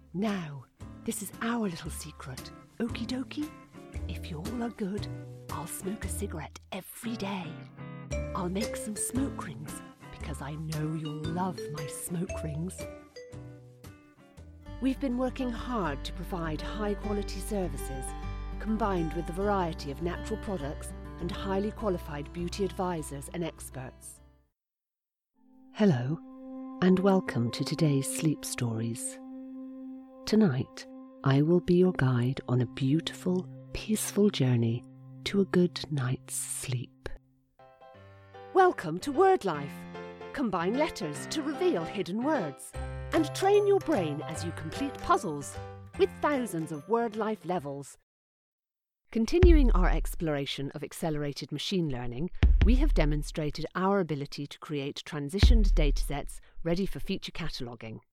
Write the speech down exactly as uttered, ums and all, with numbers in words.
Now, this is our little secret. Okie dokie? If you all are good, I'll smoke a cigarette every day. I'll make some smoke rings because I know you'll love my smoke rings. We've been working hard to provide high-quality services, combined with the variety of natural products and highly qualified beauty advisors and experts. Hello, and welcome to today's Sleep Stories. Tonight, I will be your guide on a beautiful, peaceful journey to a good night's sleep. Welcome to Word Life. Combine letters to reveal hidden words, and train your brain as you complete puzzles with thousands of Word Life levels. Continuing our exploration of accelerated machine learning, we have demonstrated our ability to create transitioned datasets ready for feature cataloguing.